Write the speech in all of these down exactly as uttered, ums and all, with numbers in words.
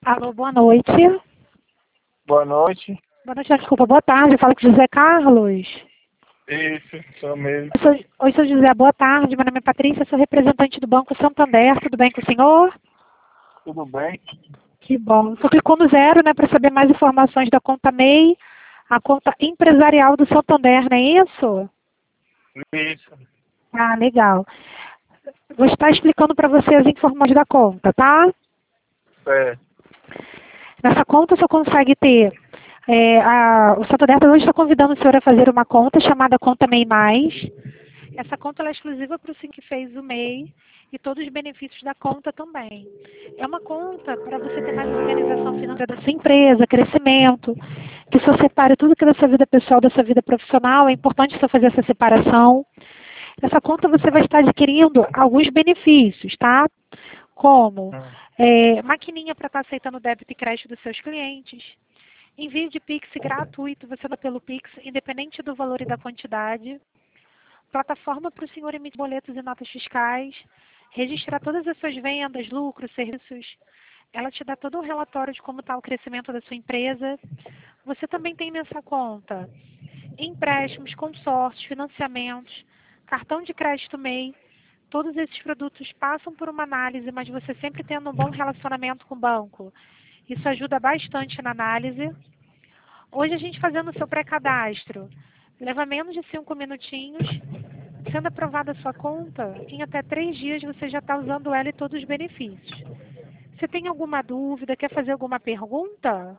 Alô, boa noite. Boa noite. Boa noite, desculpa, boa tarde. Fala com o José Carlos. Isso, sou mesmo. Eu sou, oi, sou José, boa tarde. Meu nome é Patrícia, sou representante do Banco Santander. Tudo bem com o senhor? Tudo bem? Que bom. Só clicou no zero, né, para saber mais informações da conta M E I, a conta empresarial do Santander, não é isso? Isso. Ah, legal. Vou estar explicando para você as informações da conta, tá? É. Nessa conta você consegue ter... É, a, o Santander hoje está convidando o senhor a fazer uma conta chamada Conta M E I Mais. Essa conta ela é exclusiva para o senhor que fez o M E I e todos os benefícios da conta também. É uma conta para você ter mais organização financeira da sua empresa, crescimento, que o senhor separe tudo que é da sua vida pessoal, da sua vida profissional. É importante o senhor fazer essa separação. Nessa conta você vai estar adquirindo alguns benefícios, tá? Como Hum. é, maquininha para estar aceitando débito e crédito dos seus clientes, envio de Pix gratuito, você dá pelo Pix, independente do valor e da quantidade, plataforma para o senhor emitir boletos e notas fiscais, registrar todas as suas vendas, lucros, serviços. Ela te dá todo um relatório de como está o crescimento da sua empresa. Você também tem nessa conta empréstimos, consórcios, financiamentos, cartão de crédito M E I. Todos esses produtos passam por uma análise, mas você sempre tendo um bom relacionamento com o banco. Isso ajuda bastante na análise. Hoje a gente fazendo o seu pré-cadastro, leva menos de cinco minutinhos. Sendo aprovada a sua conta, em até três dias você já está usando ela e todos os benefícios. Você tem alguma dúvida, quer fazer alguma pergunta?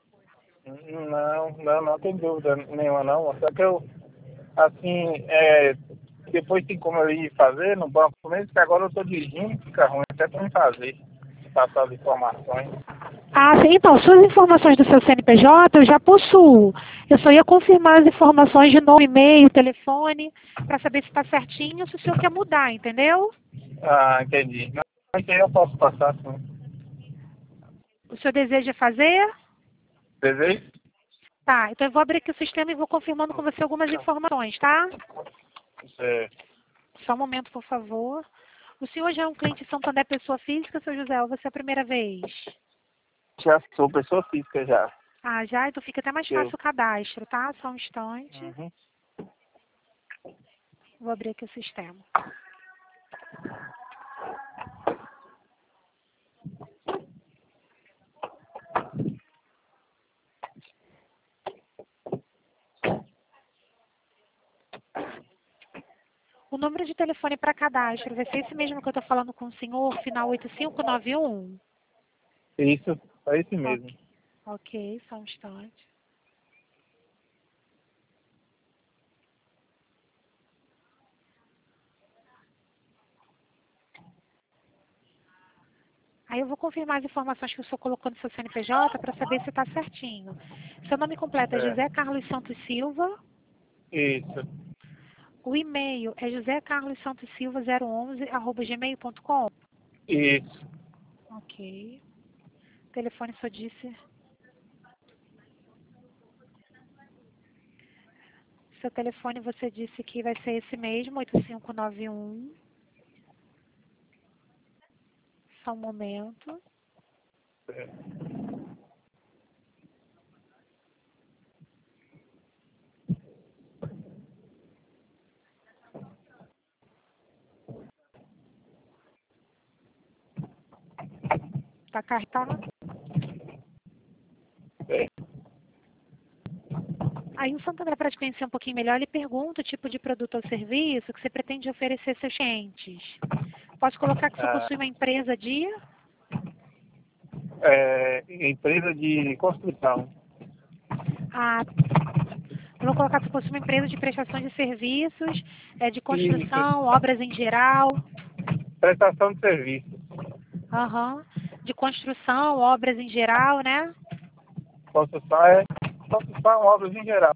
Não, não, não tem dúvida nenhuma não. Só que eu, assim, é, depois tem como eu ir fazer no banco mesmo, que agora eu estou dirigindo, fica ruim até para me fazer, passar as informações. Ah, sim. Então, suas informações do seu C N P J eu já possuo. Eu só ia confirmar as informações de nome, e-mail, telefone, para saber se está certinho, se o senhor quer mudar, entendeu? Ah, entendi. Não, isso aí eu posso passar, sim. O senhor deseja fazer? Desejo? Tá, então eu vou abrir aqui o sistema e vou confirmando com você algumas informações, tá? É, Só um momento, por favor. O senhor já é um cliente Santander pessoa física, seu José, ou você é a primeira vez? já sou pessoa física já. Ah, já? Então fica até mais Eu. fácil o cadastro, tá? Só um instante. Uhum. Vou abrir aqui o sistema. O número de telefone para cadastro vai ser esse mesmo que eu estou falando com o senhor, final oito cinco nove um? Isso, é esse mesmo. Ok, ok, só um instante. Aí eu vou confirmar as informações que o senhor colocou no seu C N P J para saber se está certinho. Seu nome completo é É, José Carlos Santos Silva. isso, O e-mail é josé carlos santos silva zero onze arroba gmail ponto com. isso. Ok. O telefone só disse. Seu telefone você disse que vai ser esse mesmo, oito cinco nove um. Só um momento. É. Tá cartado? É. Aí o Santander, para te conhecer um pouquinho melhor, ele pergunta o tipo de produto ou serviço que você pretende oferecer aos seus clientes. Posso colocar que você Ah, possui uma empresa de... é, empresa de construção. Ah, eu vou colocar que você possui uma empresa de prestação de serviços, é, de Isso, construção, obras em geral. prestação de serviço. Aham. De construção, obras em geral, né? Construção é construção, obras em geral.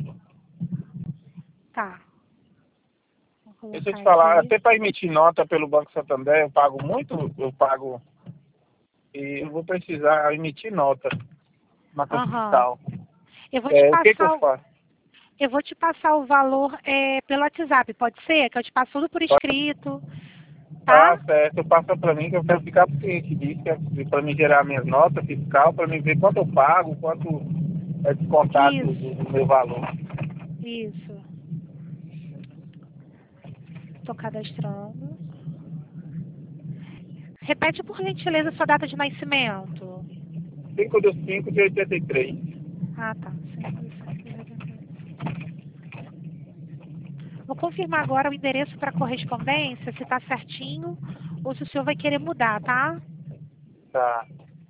Tá. Vou Deixa eu colocar te falar, aqui. até para emitir nota pelo Banco Santander, eu pago muito, eu pago, e eu vou precisar emitir nota, nota Aham. fiscal. Eu vou te É, o que que eu passar, o- faço? eu vou te passar o valor é, pelo WhatsApp, pode ser? Que eu te passo tudo por escrito. tá? Tá certo, passa pra mim que eu quero ficar pro cliente disso, que é pra mim gerar minhas notas fiscal, pra mim ver quanto eu pago, quanto é descontado do, Isso, do meu valor. isso. Tô cadastrando. Repete, por gentileza, sua data de nascimento. cinco de cinco de oitenta e três. Ah, tá. Vou confirmar agora o endereço para correspondência, se tá certinho ou se o senhor vai querer mudar, tá? Tá.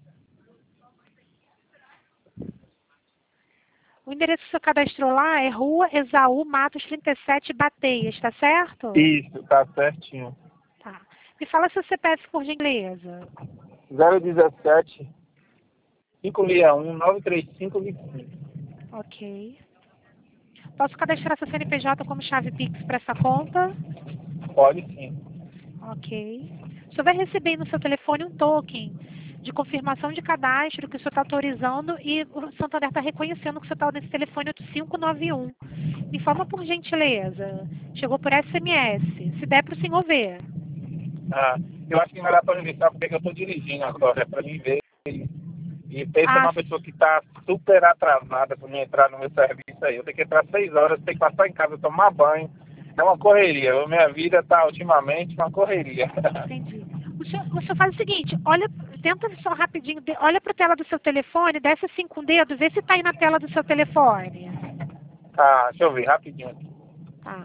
O endereço que o senhor cadastrou lá é Rua Esaú Matos trinta e sete, Bateias, tá certo? Isso, tá certinho. Tá. Me fala seu C P F, por gentileza. zero dezessete, cinco seis um, nove três cinco, dois cinco. Ok. Posso cadastrar seu C N P J como chave Pix para essa conta? Pode sim. Ok. O senhor vai receber no seu telefone um token de confirmação de cadastro que o senhor está autorizando e o Santander está reconhecendo que o senhor está nesse telefone oito cinco nove um. Me informa por gentileza. Chegou por S M S. Se der para o senhor ver. Ah, eu acho que não dá pra me ver, sabe porque eu tô dirigindo agora, é pra mim ver. E pensa Ah, numa pessoa que tá super atrasada pra mim entrar no meu serviço aí. Eu tenho que entrar seis horas, tenho que passar em casa, tomar banho. É uma correria. Minha vida tá ultimamente uma correria. entendi. O senhor, o senhor faz o seguinte, olha, tenta só rapidinho, de- olha para a tela do seu telefone, desce assim com o dedo, vê se está aí na tela do seu telefone. Ah, deixa eu ver rapidinho aqui. Tá.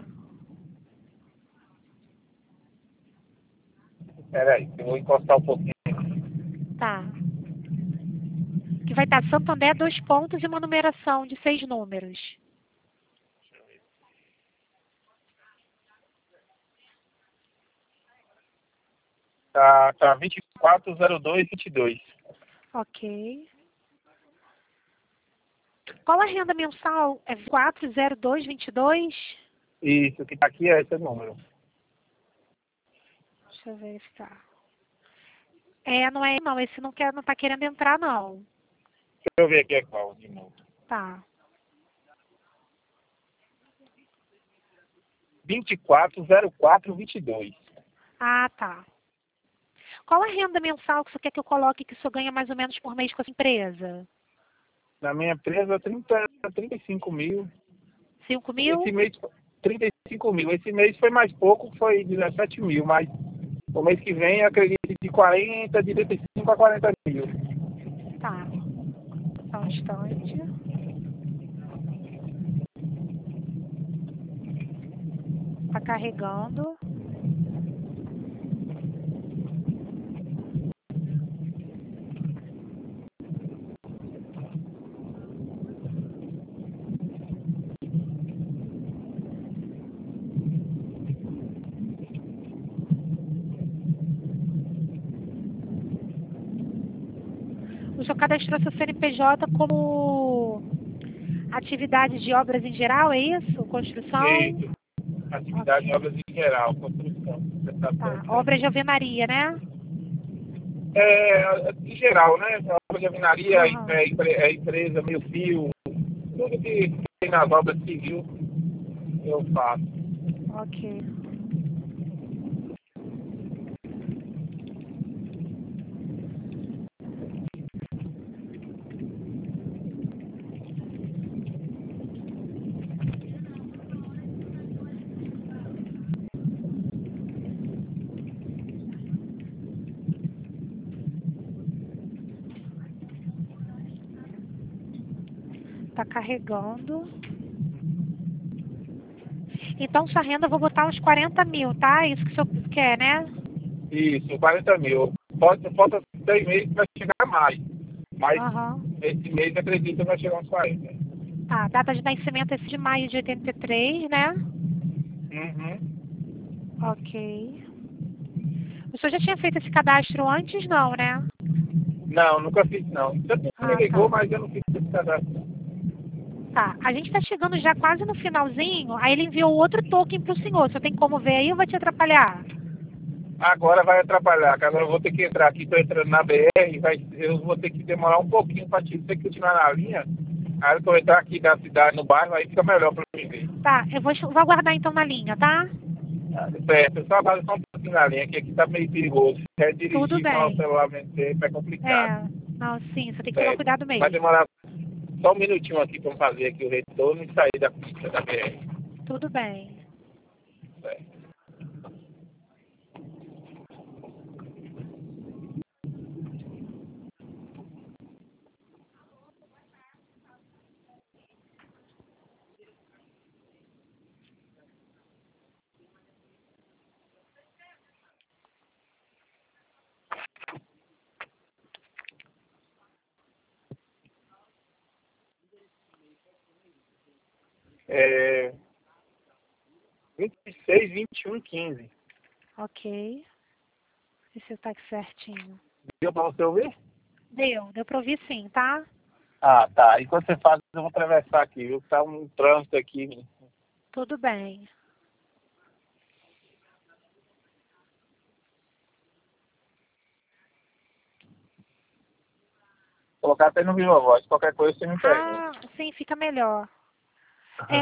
Peraí, eu vou encostar um pouquinho. Tá. Que vai estar Santander, dois pontos e uma numeração de seis números. Tá, tá vinte e quatro zero dois vinte e dois. Ok. Qual a renda mensal? É quatro zero dois vinte e dois? Isso, o que tá aqui é esse número. Deixa eu verificar. É, não é não, esse não quer, não tá querendo entrar não. Deixa eu ver aqui é qual de novo. Tá. vinte e quatro zero quatro vinte e dois. Ah, tá. Qual a renda mensal que você quer que eu coloque que o senhor ganha mais ou menos por mês com essa empresa? Na minha empresa, trinta, trinta e cinco mil. Cinco Esse mil? mês, trinta e cinco mil. Esse mês foi mais pouco, foi dezessete mil, mas o mês que vem eu acredito de quarenta, de trinta e cinco a quarenta mil. Tá. Só um instante. Tá carregando. O senhor cadastrou seu C N P J como atividade de obras em geral, é isso? Construção? Isso. Atividade em obras em geral, construção. Você tá Tá. certo aí. Obras de alvenaria, né? É, em geral, né? Obra de alvenaria, Aham. é, empre- é empresa, meio fio, tudo que tem nas obras civil, eu faço. Ok. Tá carregando. Então, sua renda eu vou botar uns quarenta mil, tá? Isso que o senhor quer, né? Isso, quarenta mil. Pode, falta seis meses para chegar mais. Mas Aham. esse mês eu acredito que vai chegar uns quarenta. Tá, data de nascimento é esse de maio de oitenta e três, né? Uhum. Ok. O senhor já tinha feito esse cadastro antes, não, né? Não, nunca fiz não. Você me Ah, ligou, tá. mas eu não fiz esse cadastro. Tá, a gente tá chegando já quase no finalzinho, aí ele enviou outro token pro senhor. Você tem como ver aí ou vai te atrapalhar? Agora vai atrapalhar, que agora eu vou ter que entrar aqui, estou entrando na B R, vai, eu vou ter que demorar um pouquinho para te você continuar na linha. Aí eu vou entrar aqui da cidade, no bairro, aí fica melhor para mim ver. Tá, eu vou, vou aguardar então na linha, tá? Certo, só agora só um pouquinho na linha, que aqui tá meio perigoso. É dirigir Tudo com o bem. celular mesmo tempo é complicado. É, não, sim, você tem que tomar Certo. cuidado Vai mesmo. demorar só um minutinho aqui para fazer aqui o retorno e sair da pista da B R. Tudo bem. Certo. É, vinte e seis, vinte e um, quinze. Ok. Esse é o táxi certinho. Deu para você ouvir? Deu, deu pra ouvir sim, tá? Ah, tá. Enquanto você faz, eu vou atravessar aqui, viu? Tá um trânsito aqui. Tudo bem. Vou colocar até no Viva Voz. Qualquer coisa você me pergunta. Ah, sim, fica melhor. É,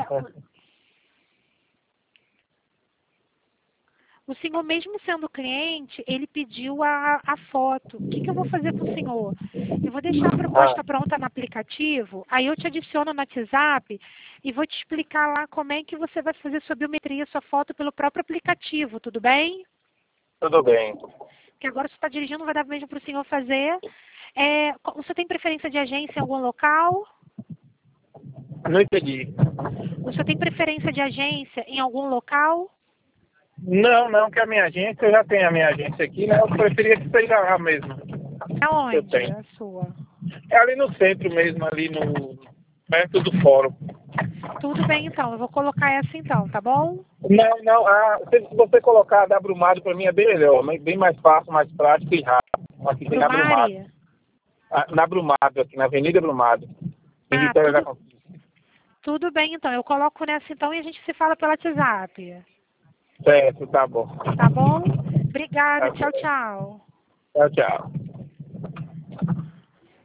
o senhor, mesmo sendo cliente, ele pediu a, a foto. O que, que eu vou fazer com o senhor? Eu vou deixar a proposta pronta no aplicativo, aí eu te adiciono no WhatsApp e vou te explicar lá como é que você vai fazer sua biometria, sua foto pelo próprio aplicativo, tudo bem? Tudo bem. Porque agora você está dirigindo, não vai dar mesmo para o senhor fazer. É, você tem preferência de agência em algum local? Não entendi. O senhor tem preferência de agência em algum local? Não, não, que a minha agência, eu já tenho a minha agência aqui, né? Eu preferia que seja a mesma. Aonde? Eu tenho. A sua? É ali no centro mesmo, ali no perto do fórum. Tudo bem então, eu vou colocar essa então, tá bom? Não, não, ah, se você colocar da Brumado para mim é bem melhor, bem mais fácil, mais prático e rápido. Aqui tem na Brumado. Brumari? Ah, na Brumado, aqui na Avenida Brumado. Em Ah, Vitória da tudo, Conquista. tudo bem então, eu coloco nessa então e a gente se fala pelo WhatsApp. Certo, tá bom. Tá bom? Obrigada, Tá tchau, certo. tchau. Tchau, tchau.